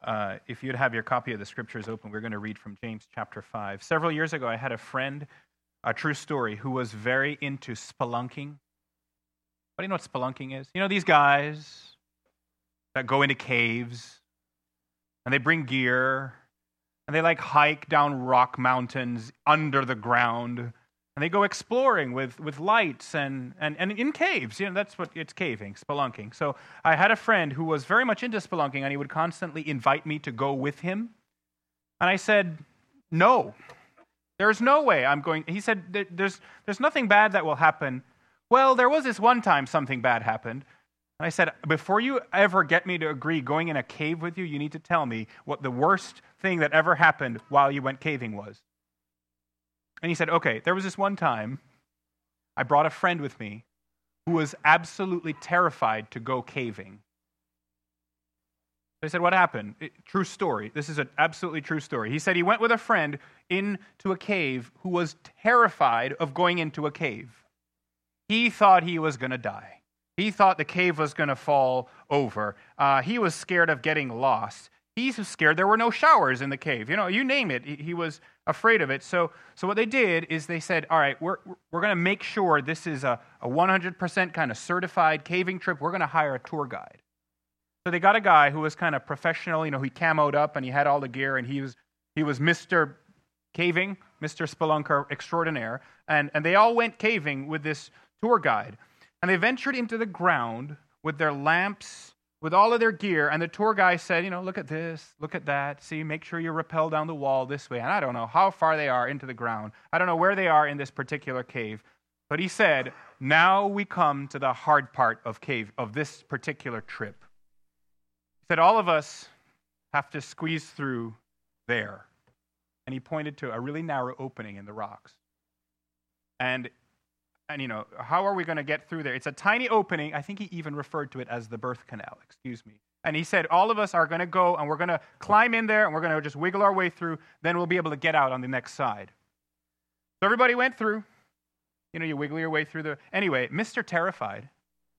If you'd have your copy of the scriptures open, we're going to read from James chapter 5. Several years ago, I had a friend, a true story, who was very into spelunking. What do you know what spelunking is? You know these guys that go into caves, and they bring gear, and they like hike down rock mountains under the ground, and they go exploring with lights and in caves. You know, that's what it's caving, spelunking. So I had a friend who was very much into spelunking, and he would constantly invite me to go with him. And I said, no, there's no way I'm going. He said, there's nothing bad that will happen. Well, there was this one time something bad happened. And I said, before you ever get me to agree going in a cave with you, you need to tell me what the worst thing that ever happened while you went caving was. And he said, okay, there was this one time I brought a friend with me who was absolutely terrified to go caving. I said, what happened? True story. This is an absolutely true story. He said he went with a friend into a cave who was terrified of going into a cave. He thought he was going to die. He thought the cave was going to fall over. He was scared of getting lost. He's scared there were no showers in the cave. You know, you name it. He was afraid of it. So what they did is they said, all right, we're going to make sure this is a 100% kind of certified caving trip. We're going to hire a tour guide. So they got a guy who was kind of professional. You know, he camoed up and he had all the gear, and he was Mr. Caving, Mr. Spelunker extraordinaire. And they all went caving with this tour guide. And they ventured into the ground with their lamps, with all of their gear, and the tour guy said, you know, look at this, look at that, see, make sure you rappel down the wall this way. And I don't know how far they are into the ground. I don't know where they are in this particular cave. But he said, now we come to the hard part of this particular trip. He said, all of us have to squeeze through there. And he pointed to a really narrow opening in the rocks. And you know, how are we going to get through there? It's a tiny opening. I think he even referred to it as the birth canal, excuse me. And he said, all of us are going to go, and we're going to climb in there, and we're going to just wiggle our way through. Then we'll be able to get out on the next side. So everybody went through. You know, you wiggle your way through Anyway, Mr. Terrified,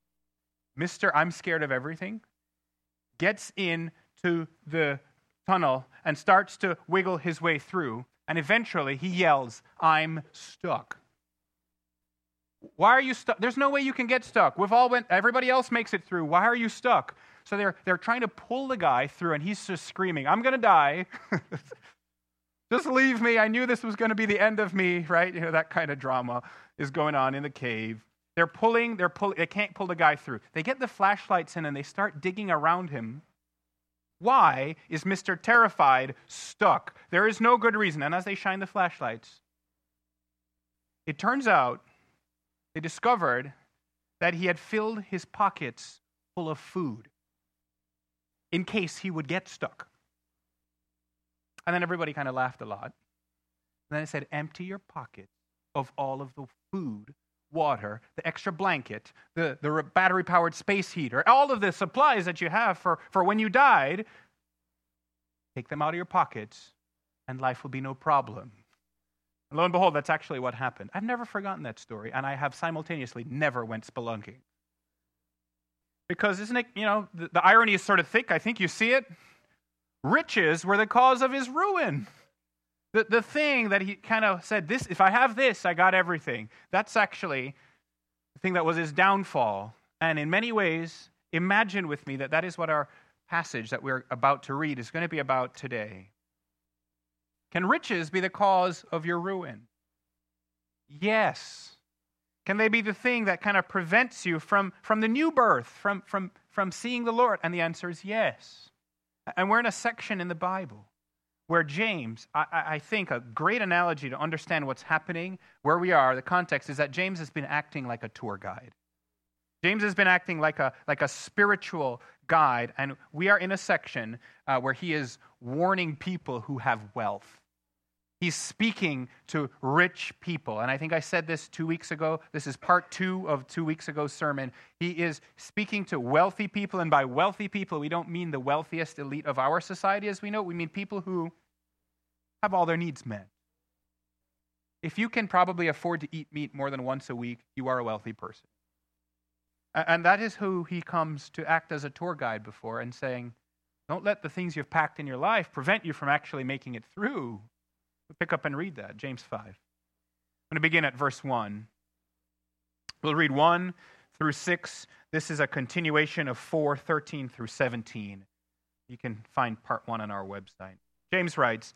Mr. I'm scared of everything, gets into the tunnel and starts to wiggle his way through. And eventually he yells, I'm stuck. Why are you stuck? There's no way you can get stuck. Everybody else makes it through. Why are you stuck? So they're trying to pull the guy through, and he's just screaming, I'm going to die. Just leave me. I knew this was going to be the end of me, right? You know, that kind of drama is going on in the cave. They're pulling. They can't pull the guy through. They get the flashlights in, and they start digging around him. Why is Mr. Terrified stuck? There is no good reason. And as they shine the flashlights, it turns out they discovered that he had filled his pockets full of food in case he would get stuck. And then everybody kind of laughed a lot. And then it said, empty your pockets of all of the food, water, the extra blanket, the battery-powered space heater, all of the supplies that you have for when you died. Take them out of your pockets, and life will be no problem. And lo and behold, that's actually what happened. I've never forgotten that story, and I have simultaneously never went spelunking. Because isn't it, you know, the irony is sort of thick. I think you see it. Riches were the cause of his ruin. The thing that he kind of said, this, if I have this, I got everything. That's actually the thing that was his downfall. And in many ways, imagine with me that is what our passage that we're about to read is going to be about today. Can riches be the cause of your ruin? Yes. Can they be the thing that kind of prevents you from the new birth, from seeing the Lord? And the answer is yes. And we're in a section in the Bible where James, I think a great analogy to understand what's happening, where we are, the context is that James has been acting like a tour guide. James has been acting like a spiritual guide, and we are in a section where he is warning people who have wealth. He's speaking to rich people. And I think I said this 2 weeks ago. This is part 2 of 2 weeks ago's sermon. He is speaking to wealthy people. And by wealthy people, we don't mean the wealthiest elite of our society as we know it. We mean people who have all their needs met. If you can probably afford to eat meat more than once a week, you are a wealthy person. And that is who he comes to act as a tour guide before and saying, Don't let the things you've packed in your life prevent you from actually making it through. We'll pick up and read that, James 5. I'm going to begin at verse 1. We'll read 1 through 6. This is a continuation of 4, 13 through 17. You can find part 1 on our website. James writes,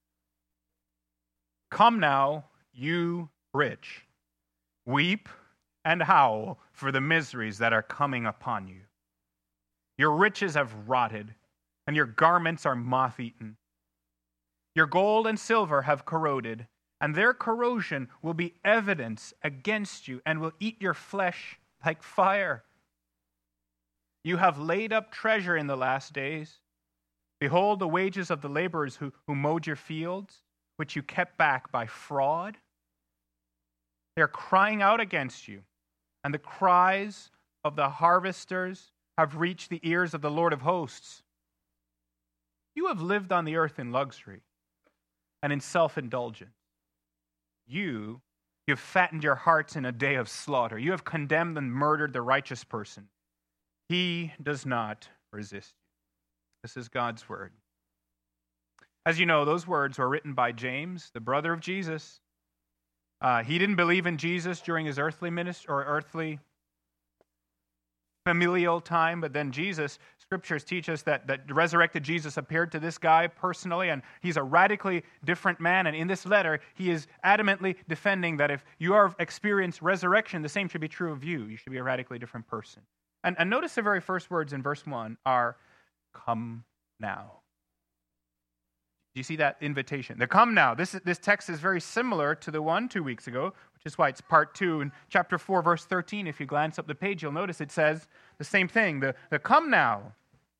"Come now, you rich, weep and howl for the miseries that are coming upon you. Your riches have rotted, and your garments are moth-eaten. Your gold and silver have corroded, and their corrosion will be evidence against you and will eat your flesh like fire. You have laid up treasure in the last days. Behold the wages of the laborers who mowed your fields, which you kept back by fraud. They are crying out against you, and the cries of the harvesters have reached the ears of the Lord of hosts. You have lived on the earth in luxury and in self-indulgence. You have fattened your hearts in a day of slaughter. You have condemned and murdered the righteous person. He does not resist you." This is God's word. As you know, those words were written by James, the brother of Jesus. He didn't believe in Jesus during his earthly ministry or earthly familial time, but then Jesus, scriptures teach us that resurrected Jesus appeared to this guy personally, and he's a radically different man. And in this letter, he is adamantly defending that if you have experienced resurrection, the same should be true of you. You should be a radically different person. And notice the very first words in verse 1 are, "Come now." Do you see that invitation? The "come now." This text is very similar to the one 2 weeks ago, which is why it's part 2 in chapter 4, verse 13. If you glance up the page, you'll notice it says the same thing. The "come now."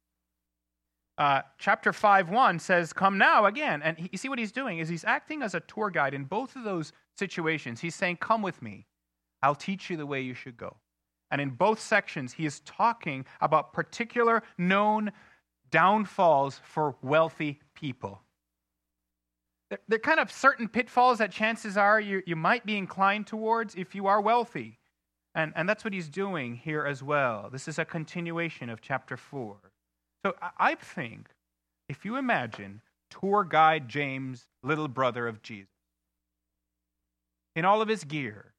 Chapter 5:1 says "come now" again. And you see what he's doing is he's acting as a tour guide in both of those situations. He's saying, "Come with me. I'll teach you the way you should go." And in both sections, he is talking about particular known downfalls for wealthy people. They're kind of certain pitfalls that chances are you might be inclined towards if you are wealthy. And that's what he's doing here as well. This is a continuation of chapter 4. So I think, if you imagine tour guide James, little brother of Jesus, in all of his gear,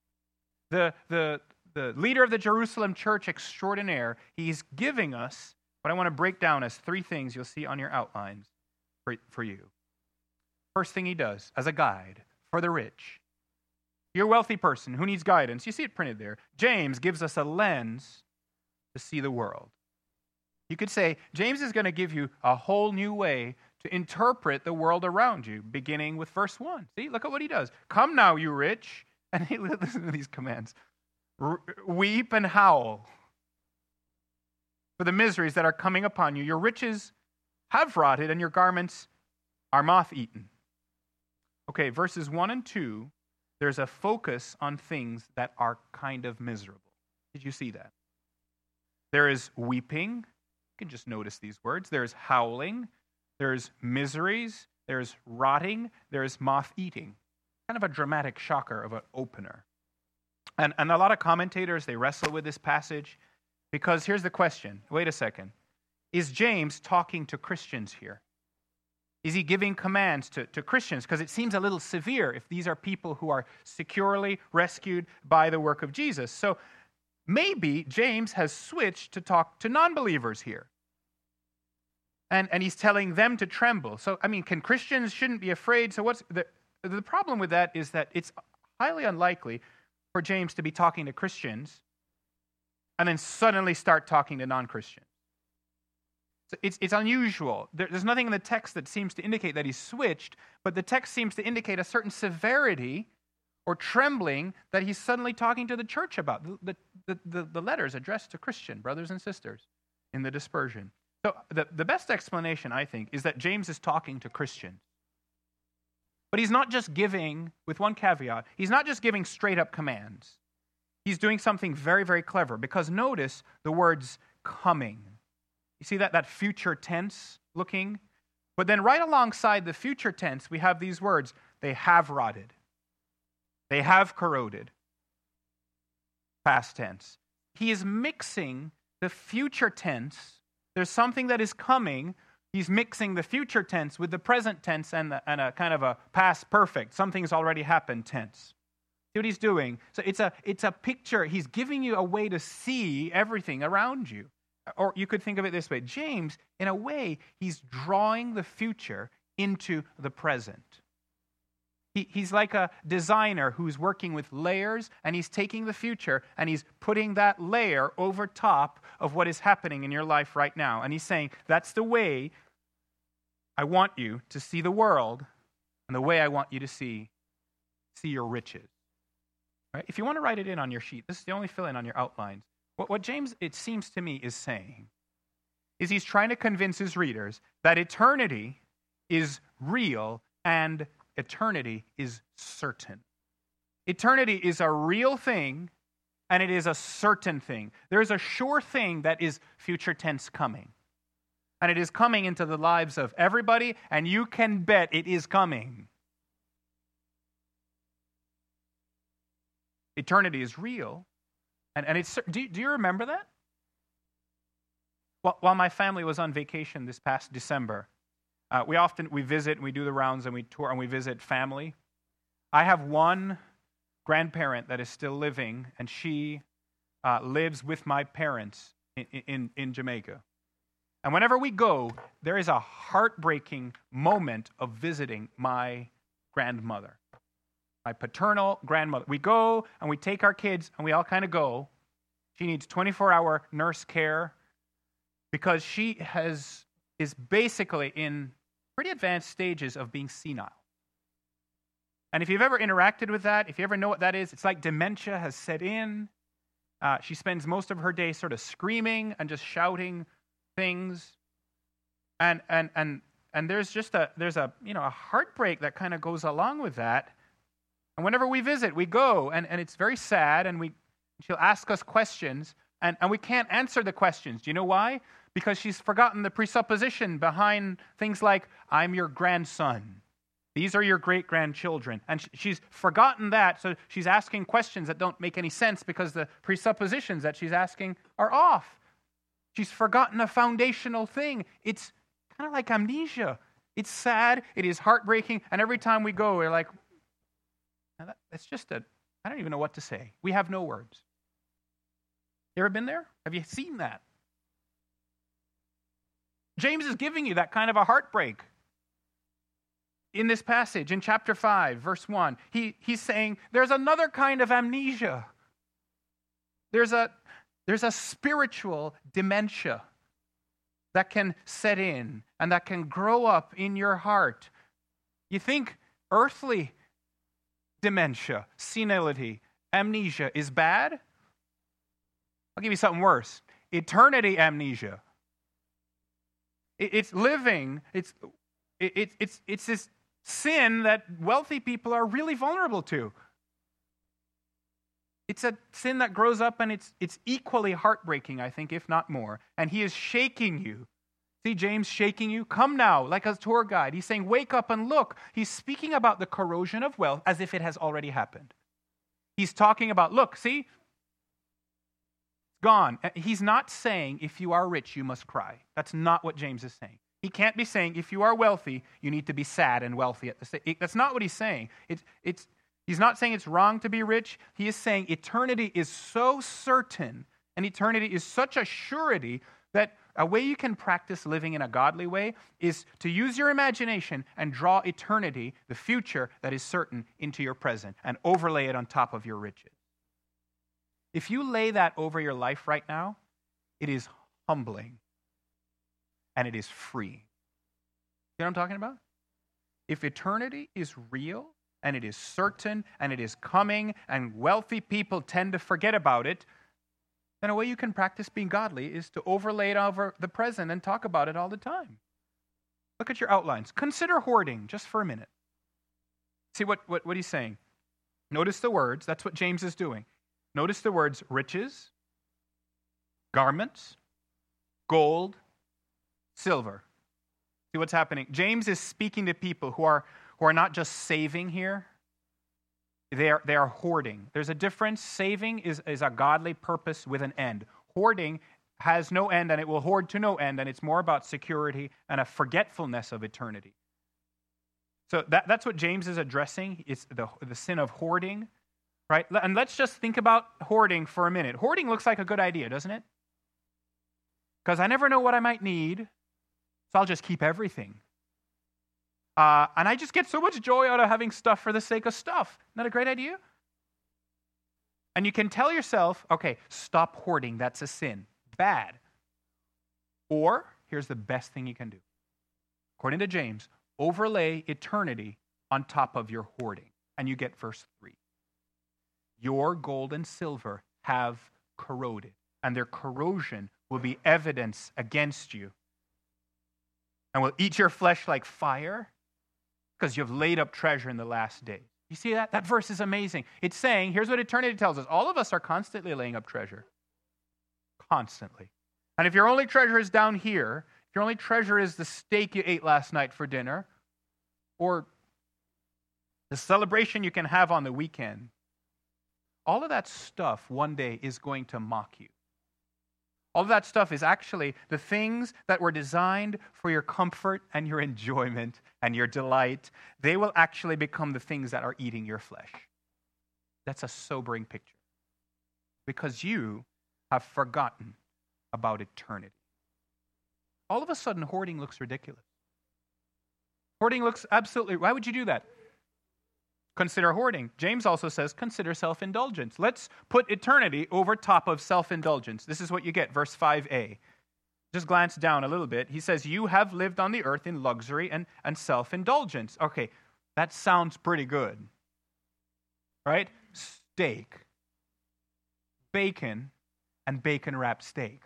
the leader of the Jerusalem church extraordinaire, he's giving us what I want to break down as 3 things you'll see on your outlines for you. First thing he does, as a guide for the rich. You're a wealthy person who needs guidance. You see it printed there. James gives us a lens to see the world. You could say, James is going to give you a whole new way to interpret the world around you, beginning with verse 1. See, look at what he does. "Come now, you rich." And listen to these commands. "Weep and howl for the miseries that are coming upon you. Your riches have rotted, and your garments are moth-eaten." Okay, verses 1 and 2, there's a focus on things that are kind of miserable. Did you see that? There is weeping. You can just notice these words. There's howling. There's miseries. There's rotting. There's moth-eating. Kind of a dramatic shocker of an opener. And a lot of commentators, they wrestle with this passage because here's the question. Wait a second. Is James talking to Christians here? Is he giving commands to Christians? Because it seems a little severe if these are people who are securely rescued by the work of Jesus. So maybe James has switched to talk to non-believers here. And he's telling them to tremble. So, can Christians shouldn't be afraid? So what's the problem with that is that it's highly unlikely for James to be talking to Christians and then suddenly start talking to non-Christians. So it's unusual. There's nothing in the text that seems to indicate that he's switched, but the text seems to indicate a certain severity or trembling that he's suddenly talking to the church about. The letters addressed to Christian brothers and sisters in the dispersion. So the best explanation, I think, is that James is talking to Christians. But he's not just giving, with one caveat, he's not just giving straight up commands. He's doing something very, very clever, because notice the words "coming." You see that future tense looking? But then right alongside the future tense, we have these words: they have rotted. They have corroded. Past tense. He is mixing the future tense There's something that is coming. He's mixing the future tense with the present tense and a kind of a past perfect. Something's already happened tense. See what he's doing? So it's a picture. He's giving you a way to see everything around you. Or you could think of it this way. James, in a way, he's drawing the future into the present. He's like a designer who's working with layers, and he's taking the future and he's putting that layer over top of what is happening in your life right now. And he's saying, that's the way I want you to see the world and the way I want you to see your riches. Right? If you want to write it in on your sheet, this is the only fill-in on your outlines. What James, it seems to me, is saying is he's trying to convince his readers that eternity is real and eternity is certain. Eternity is a real thing, and it is a certain thing. There's a sure thing that is future tense coming. And it is coming into the lives of everybody, and you can bet it is coming. Eternity is real, and it's. Do you remember that? While my family was on vacation this past December, we visit, and we do the rounds, and we tour, and we visit family. I have one grandparent that is still living, and she lives with my parents in Jamaica. And whenever we go, there is a heartbreaking moment of visiting my grandmother, my paternal grandmother. We go, and we take our kids, and we all kind of go. She needs 24-hour nurse care because she is basically in pretty advanced stages of being senile. And if you've ever interacted with that, if you ever know what that is, it's like dementia has set in. She spends most of her day sort of screaming and just shouting things. And there's just a heartbreak that kind of goes along with that. And whenever we visit, we go, and it's very sad, and she'll ask us questions, and we can't answer the questions. Do you know why? Because she's forgotten the presupposition behind things like, I'm your grandson. These are your great-grandchildren. And she's forgotten that, so she's asking questions that don't make any sense because the presuppositions that she's asking are off. She's forgotten a foundational thing. It's kind of like amnesia. It's sad, it is heartbreaking, and every time we go, we're like, that's just I don't even know what to say. We have no words. You ever been there? Have you seen that? James is giving you that kind of a heartbreak. In this passage, in chapter 5, verse 1, he's saying there's another kind of amnesia. There's a spiritual dementia that can set in and that can grow up in your heart. You think earthly dementia, senility, amnesia is bad? I'll give you something worse. Eternity amnesia. It's living. It's this sin that wealthy people are really vulnerable to. It's a sin that grows up, and it's equally heartbreaking, I think, if not more. And he is shaking you. See James shaking you? Come now, like a tour guide. He's saying, wake up and look. He's speaking about the corrosion of wealth as if it has already happened. He's talking about, look, see? It's gone. He's not saying, if you are rich, you must cry. That's not what James is saying. He can't be saying, if you are wealthy, you need to be sad and wealthy at the same time. That's not what he's saying. He's not saying it's wrong to be rich. He is saying eternity is so certain, and eternity is such a surety that a way you can practice living in a godly way is to use your imagination and draw eternity, the future that is certain, into your present and overlay it on top of your riches. If you lay that over your life right now, it is humbling and it is free. You know what I'm talking about? If eternity is real and it is certain and it is coming and wealthy people tend to forget about it, then a way you can practice being godly is to overlay it over the present and talk about it all the time. Look at your outlines. Consider hoarding just for a minute. See what he's saying. Notice the words. That's what James is doing. Notice the words riches, garments, gold, silver. See what's happening. James is speaking to people who are not just saving here. They are hoarding. There's a difference. Saving is a godly purpose with an end. Hoarding has no end and it will hoard to no end, and it's more about security and a forgetfulness of eternity. So that's what James is addressing. It's the sin of hoarding, right? And let's just think about hoarding for a minute. Hoarding looks like a good idea, doesn't it? Because I never know what I might need, so I'll just keep everything. And I just get so much joy out of having stuff for the sake of stuff. Isn't that a great idea? And you can tell yourself, okay, stop hoarding. That's a sin. Bad. Or, here's the best thing you can do. According to James, overlay eternity on top of your hoarding. And you get verse 3. Your gold and silver have corroded, and their corrosion will be evidence against you, and will eat your flesh like fire, because you've laid up treasure in the last days. You see that? That verse is amazing. It's saying, here's what eternity tells us. All of us are constantly laying up treasure. Constantly. And if your only treasure is down here, if your only treasure is the steak you ate last night for dinner, or the celebration you can have on the weekend, all of that stuff one day is going to mock you. All of that stuff is actually the things that were designed for your comfort and your enjoyment and your delight. They will actually become the things that are eating your flesh. That's a sobering picture. Because you have forgotten about eternity. All of a sudden, hoarding looks ridiculous. Hoarding looks absolutely... Why would you do that? Consider hoarding. James also says, consider self-indulgence. Let's put eternity over top of self-indulgence. This is what you get, verse 5a. Just glance down a little bit. He says, you have lived on the earth in luxury and self-indulgence. Okay, that sounds pretty good. Right? Steak, bacon, and bacon-wrapped steak.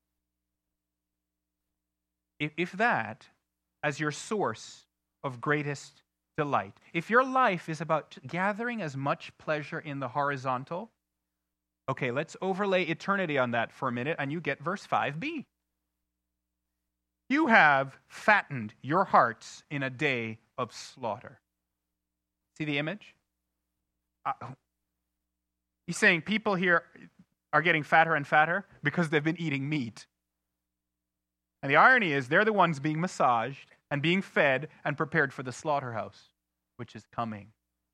If that, as your source of greatest delight. If your life is about gathering as much pleasure in the horizontal, okay, let's overlay eternity on that for a minute, and you get verse 5b. You have fattened your hearts in a day of slaughter. See the image? He's saying people here are getting fatter and fatter because they've been eating meat. And the irony is they're the ones being massaged and being fed and prepared for the slaughterhouse, which is coming.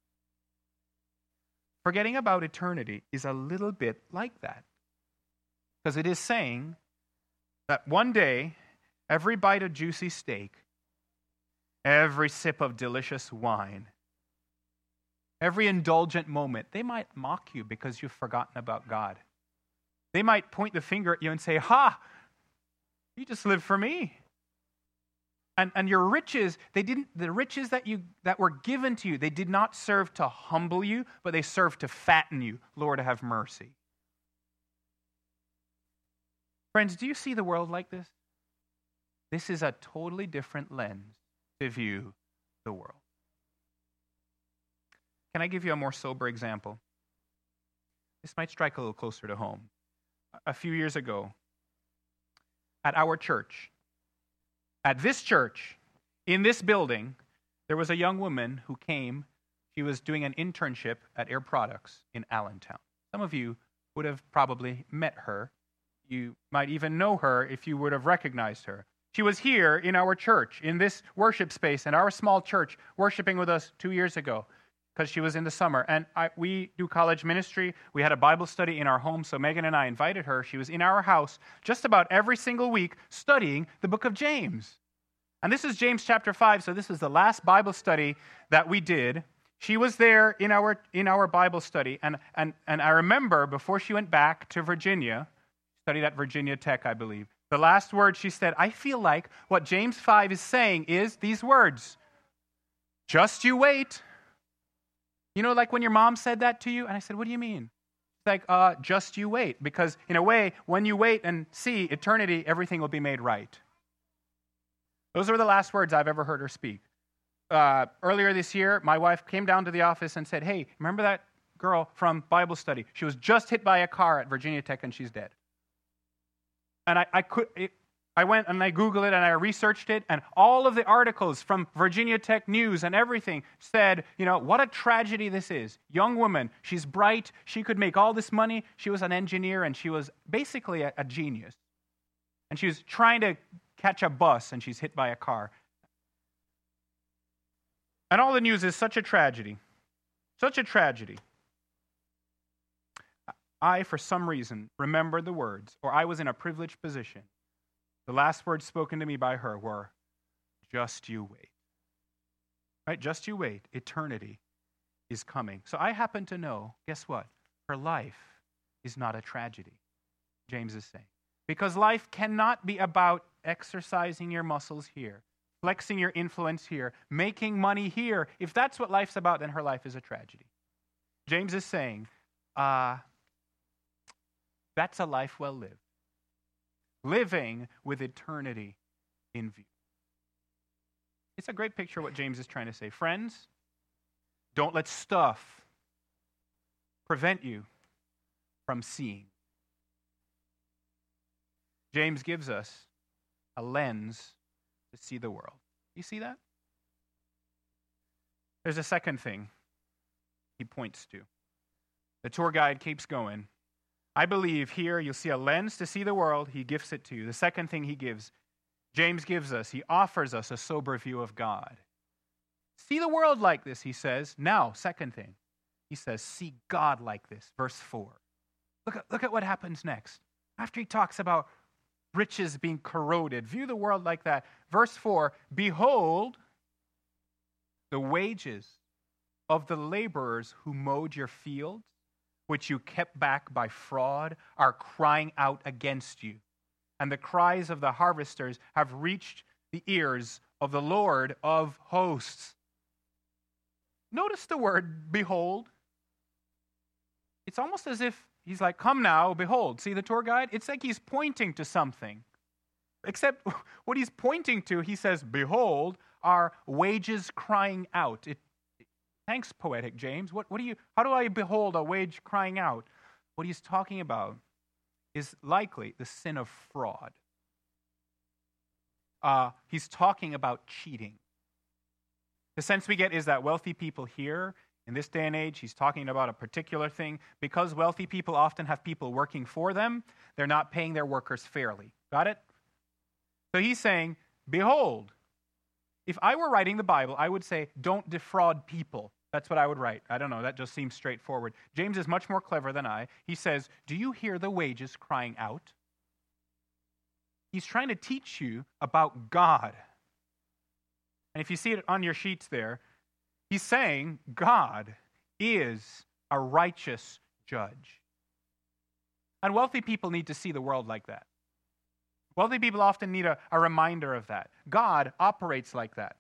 Forgetting about eternity is a little bit like that. Because it is saying that one day, every bite of juicy steak, every sip of delicious wine, every indulgent moment, they might mock you because you've forgotten about God. They might point the finger at you and say, ha, you just live for me. And your riches, the riches that were given to you, they did not serve to humble you, but they served to fatten you. Lord, have mercy. Friends, do you see the world like this? This is a totally different lens to view the world. Can I give you a more sober example? This might strike a little closer to home. A few years ago, at our church, at this church, in this building, there was a young woman who came. She was doing an internship at Air Products in Allentown. Some of you would have probably met her. You might even know her if you would have recognized her. She was here in our church, in this worship space, in our small church, worshiping with us 2 years ago, because she was in the summer. And we do college ministry. We had a Bible study in our home, so Megan and I invited her. She was in our house just about every single week studying the book of James. And this is James chapter 5, so this is the last Bible study that we did. She was there in our Bible study, and I remember before she went back to Virginia, studied at Virginia Tech, I believe, the last word she said, I feel like what James 5 is saying is these words, just you wait. You know, like when your mom said that to you, and I said, what do you mean? It's like, just you wait. Because in a way, when you wait and see eternity, everything will be made right. Those are the last words I've ever heard her speak. Earlier this year, my wife came down to the office and said, hey, remember that girl from Bible study? She was just hit by a car at Virginia Tech and she's dead. And I went and I Googled it and I researched it, and all of the articles from Virginia Tech News and everything said, you know, what a tragedy this is. Young woman, she's bright, she could make all this money, she was an engineer, and she was basically a genius. And she was trying to catch a bus, and she's hit by a car. And all the news is such a tragedy. Such a tragedy. I, for some reason, remembered the words, or I was in a privileged position. The last words spoken to me by her were, just you wait. Right? Just you wait. Eternity is coming. So I happen to know, guess what? Her life is not a tragedy, James is saying. Because life cannot be about exercising your muscles here, flexing your influence here, making money here. If that's what life's about, then her life is a tragedy. James is saying, that's a life well lived. Living with eternity in view. It's a great picture of what James is trying to say. Friends, don't let stuff prevent you from seeing. James gives us a lens to see the world. You see that? There's a second thing he points to. The tour guide keeps going. I believe here you'll see a lens to see the world. He gifts it to you. The second thing James gives us, he offers us a sober view of God. See the world like this, he says. Now, second thing, he says, see God like this. Verse 4. Look at what happens next. After he talks about riches being corroded, view the world like that. Verse 4, behold, the wages of the laborers who mowed your fields, which you kept back by fraud, are crying out against you. And the cries of the harvesters have reached the ears of the Lord of hosts. Notice the word behold. It's almost as if he's like, come now, behold. See the tour guide? It's like he's pointing to something. Except what he's pointing to, he says, behold, are wages crying out. Thanks, poetic James. How do I behold a wage crying out? What he's talking about is likely the sin of fraud. He's talking about cheating. The sense we get is that wealthy people here, in this day and age, he's talking about a particular thing. Because wealthy people often have people working for them, they're not paying their workers fairly. Got it? So he's saying, behold, if I were writing the Bible, I would say, don't defraud people. That's what I would write. I don't know, that just seems straightforward. James is much more clever than I. He says, do you hear the wages crying out? He's trying to teach you about God. And if you see it on your sheets there, he's saying God is a righteous judge. And wealthy people need to see the world like that. Wealthy people often need a reminder of that. God operates like that.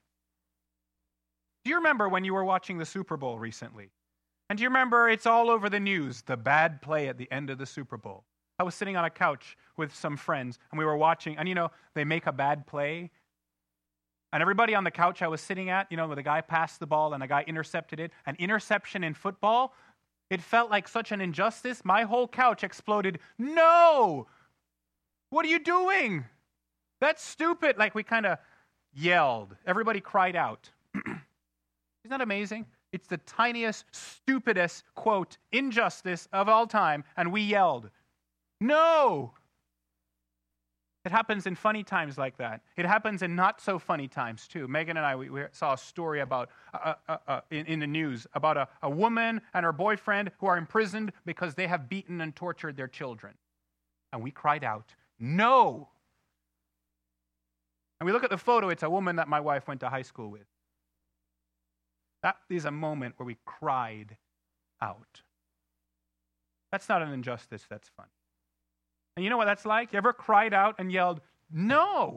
Do you remember when you were watching the Super Bowl recently? And do you remember it's all over the news, the bad play at the end of the Super Bowl? I was sitting on a couch with some friends, and we were watching, and they make a bad play. And everybody on the couch I was sitting at, where the guy passed the ball and the guy intercepted it. An interception in football, it felt like such an injustice. My whole couch exploded. No! What are you doing? That's stupid. Like we kind of yelled. Everybody cried out. Isn't that amazing? It's the tiniest, stupidest, quote, injustice of all time, and we yelled. No! It happens in funny times like that. It happens in not so funny times too. Megan and I, we saw a story about in the news about a woman and her boyfriend who are imprisoned because they have beaten and tortured their children. And we cried out, no! And we look at the photo, it's a woman that my wife went to high school with. That is a moment where we cried out. That's not an injustice, that's fun. And you know what that's like? You ever cried out and yelled, no?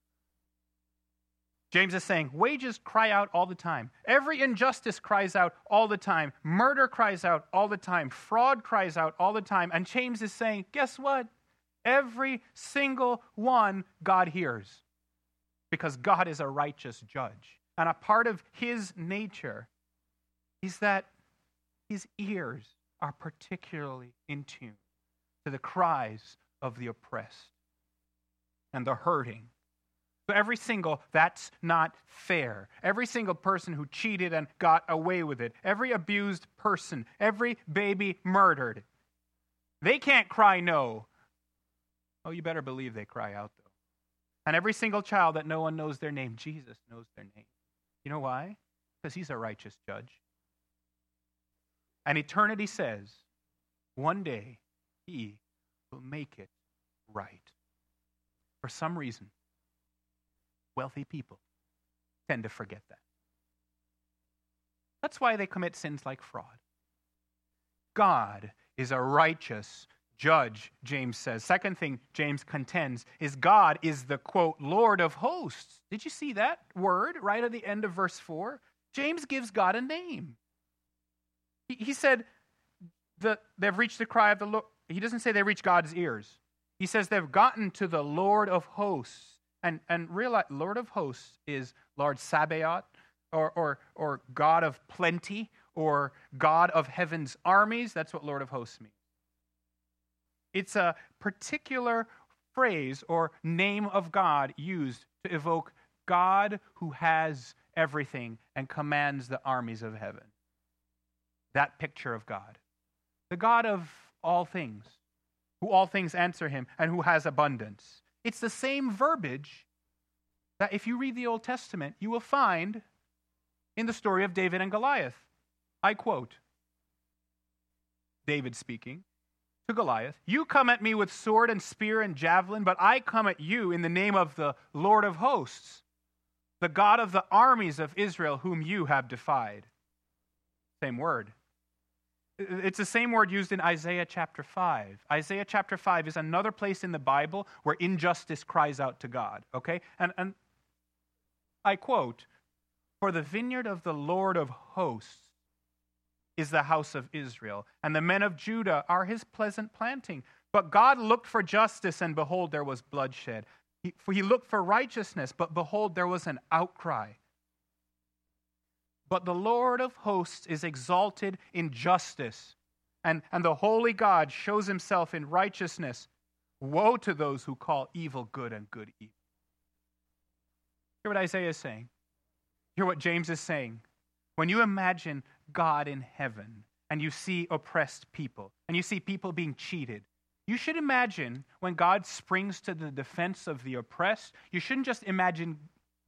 James is saying, wages cry out all the time. Every injustice cries out all the time. Murder cries out all the time. Fraud cries out all the time. And James is saying, guess what? Every single one God hears. Because God is a righteous judge. And a part of his nature is that his ears are particularly in tune to the cries of the oppressed and the hurting. So every single, that's not fair. Every single person who cheated and got away with it, every abused person, every baby murdered, they can't cry no. Oh, you better believe they cry out, though. And every single child that no one knows their name, Jesus knows their name. You know why? Because he's a righteous judge. And eternity says, one day he will make it right. For some reason, wealthy people tend to forget that. That's why they commit sins like fraud. God is a righteous judge, James says. Second thing James contends is God is the, quote, Lord of hosts. Did you see that word right at the end of verse 4? James gives God a name. He said that they've reached the cry of the Lord. He doesn't say they reached God's ears. He says they've gotten to the Lord of hosts. And realize Lord of hosts is Lord Sabaoth, or God of plenty, or God of heaven's armies. That's what Lord of hosts means. It's a particular phrase or name of God used to evoke God who has everything and commands the armies of heaven. That picture of God. The God of all things, who all things answer him and who has abundance. It's the same verbiage that if you read the Old Testament, you will find in the story of David and Goliath. I quote, David speaking to Goliath, "You come at me with sword and spear and javelin, but I come at you in the name of the Lord of hosts, the God of the armies of Israel, whom you have defied." Same word. It's the same word used in Isaiah chapter 5. Isaiah chapter 5 is another place in the Bible where injustice cries out to God. Okay? And I quote, "For the vineyard of the Lord of hosts is the house of Israel, and the men of Judah are his pleasant planting. But God looked for justice, and behold, there was bloodshed. He looked for righteousness, but behold, there was an outcry. But the Lord of hosts is exalted in justice, and the holy God shows himself in righteousness. Woe to those who call evil good and good evil." Hear what Isaiah is saying. Hear what James is saying. When you imagine God in heaven, and you see oppressed people, and you see people being cheated, you should imagine when God springs to the defense of the oppressed, you shouldn't just imagine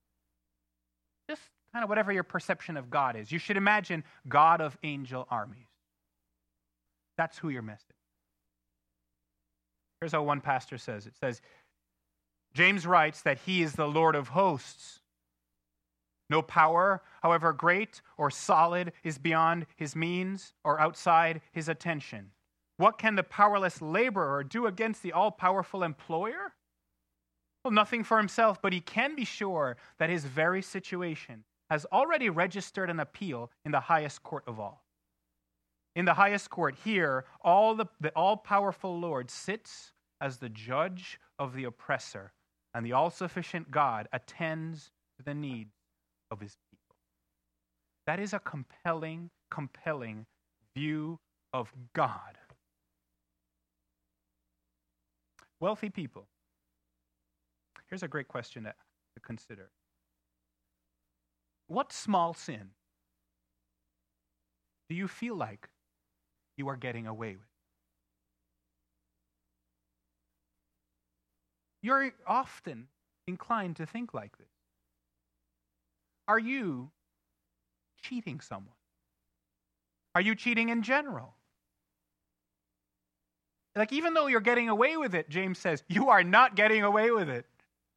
just kind of whatever your perception of God is. You should imagine God of angel armies. That's who you're missing. Here's how one pastor says. It says, James writes that he is the Lord of hosts. No power, however great or solid, is beyond his means or outside his attention. What can the powerless laborer do against the all-powerful employer? Well, nothing for himself, but he can be sure that his very situation has already registered an appeal in the highest court of all. In the highest court here, the all-powerful Lord sits as the judge of the oppressor, and the all-sufficient God attends to the needs of his people. That is a compelling view of God. Wealthy people. Here's a great question to consider. What small sin do you feel like you are getting away with? You're often inclined to think like this. Are you cheating someone? Are you cheating in general? Like, even though you're getting away with it, James says, you are not getting away with it.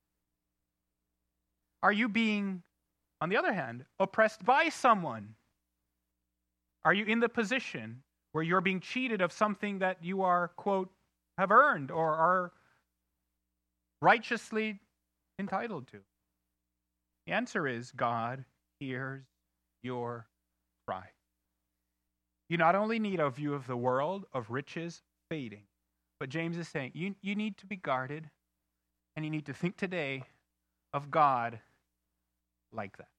Are you being, on the other hand, oppressed by someone? Are you in the position where you're being cheated of something that you are, quote, have earned or are righteously entitled to? The answer is God hears your cry. You not only need a view of the world, of riches fading, but James is saying you need to be guarded, and you need to think today of God like that.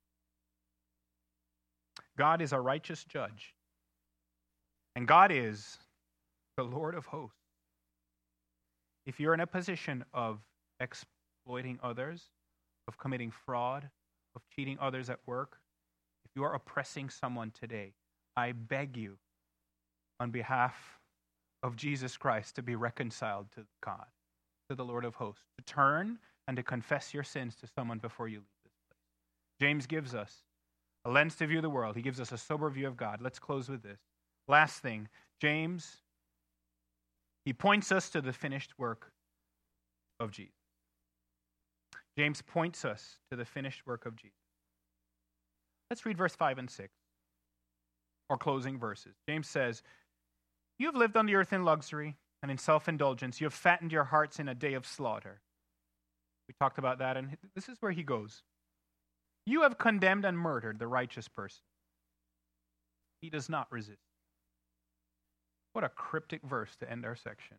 God is a righteous judge, and God is the Lord of hosts. If you're in a position of exploiting others, of committing fraud, of cheating others at work, if you are oppressing someone today, I beg you, on behalf of Jesus Christ, to be reconciled to God. to the Lord of hosts, to turn and to confess your sins to someone before you leave this place. James gives us a lens to view the world. He gives us a sober view of God. Let's close with this. Last thing, James, he points us to the finished work of Jesus. James points us to the finished work of Jesus. Let's read verse 5 and 6, or closing verses. James says, "You have lived on the earth in luxury and in self-indulgence. You have fattened your hearts in a day of slaughter." We talked about that, and this is where he goes. "You have condemned and murdered the righteous person. He does not resist." What a cryptic verse to end our section.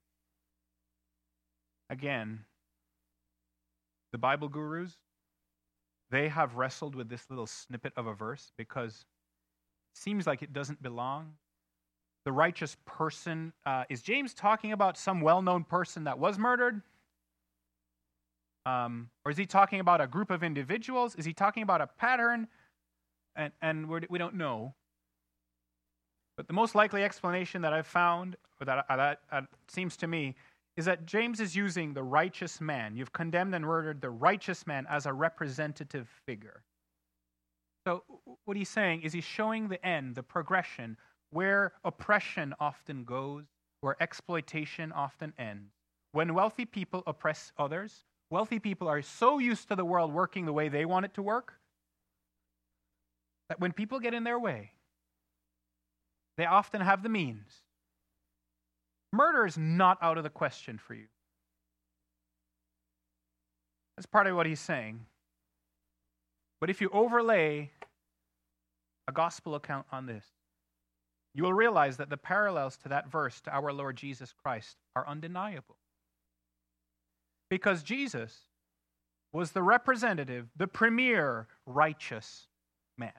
Again, the Bible gurus, they have wrestled with this little snippet of a verse because it seems like it doesn't belong. The righteous person, is James talking about some well-known person that was murdered? Or is he talking about a group of individuals? Is he talking about a pattern? And we don't know. But the most likely explanation that I've found, or that seems to me, is that James is using the righteous man. You've condemned and murdered the righteous man as a representative figure. So what he's saying is he's showing the end, the progression, where oppression often goes, where exploitation often ends. When wealthy people oppress others, wealthy people are so used to the world working the way they want it to work that when people get in their way, they often have the means. Murder is not out of the question for you. That's part of what he's saying. But if you overlay a gospel account on this, you will realize that the parallels to that verse, to our Lord Jesus Christ, are undeniable. Because Jesus was the representative, the premier righteous man.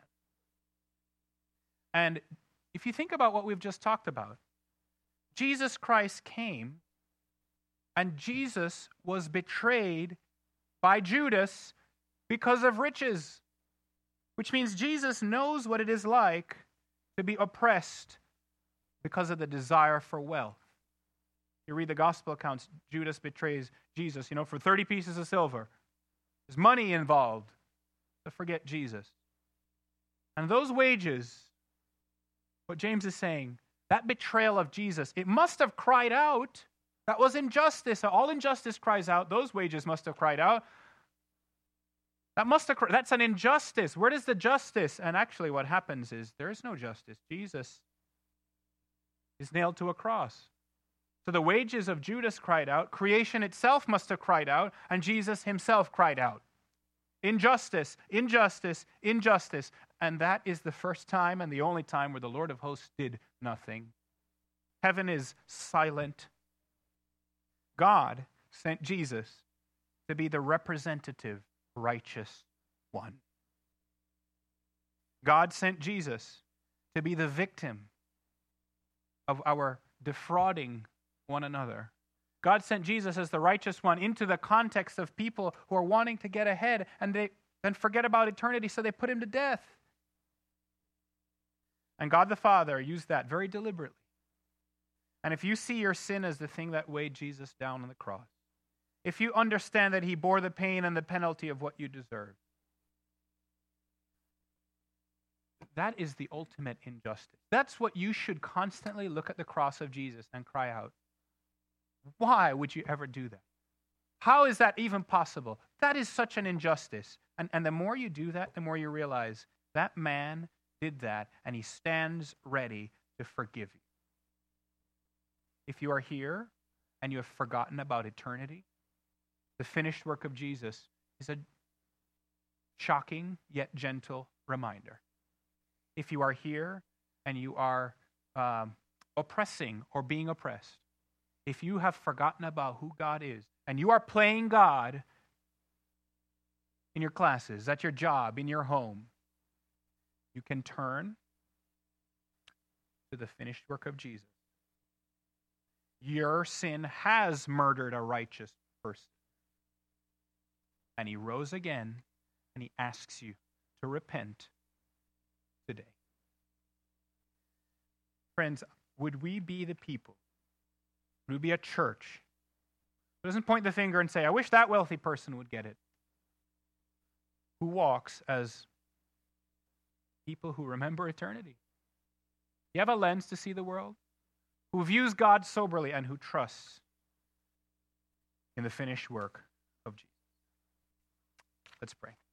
And if you think about what we've just talked about, Jesus Christ came and Jesus was betrayed by Judas because of riches, which means Jesus knows what it is like to be oppressed because of the desire for wealth. You read the gospel accounts, Judas betrays Jesus, for 30 pieces of silver. There's money involved. So forget Jesus. And those wages, what James is saying, that betrayal of Jesus, it must have cried out. That was injustice. All injustice cries out. Those wages must have cried out. That's an injustice. Where is the justice? And actually what happens is there is no justice. Jesus is nailed to a cross. So the wages of Judas cried out. Creation itself must have cried out. And Jesus himself cried out. Injustice, injustice, injustice. And that is the first time and the only time where the Lord of hosts did nothing. Heaven is silent. God sent Jesus to be the representative, righteous one. God sent Jesus to be the victim of our defrauding one another. God sent Jesus as the righteous one into the context of people who are wanting to get ahead and they then forget about eternity, so they put him to death. And God the Father used that very deliberately. And if you see your sin as the thing that weighed Jesus down on the cross, if you understand that he bore the pain and the penalty of what you deserve, that is the ultimate injustice. That's what you should constantly look at the cross of Jesus and cry out, why would you ever do that? How is that even possible? That is such an injustice. And the more you do that, the more you realize that man did that, and he stands ready to forgive you. If you are here and you have forgotten about eternity, the finished work of Jesus is a shocking yet gentle reminder. If you are here and you are oppressing or being oppressed, if you have forgotten about who God is, and you are playing God in your classes, at your job, in your home, you can turn to the finished work of Jesus. Your sin has murdered a righteous person. And he rose again, and he asks you to repent today. Friends, would we be the people, would we be a church It doesn't point the finger and say, I wish that wealthy person would get it. Who walks as people who remember eternity. You have a lens to see the world, who views God soberly and who trusts in the finished work of Jesus. Let's pray.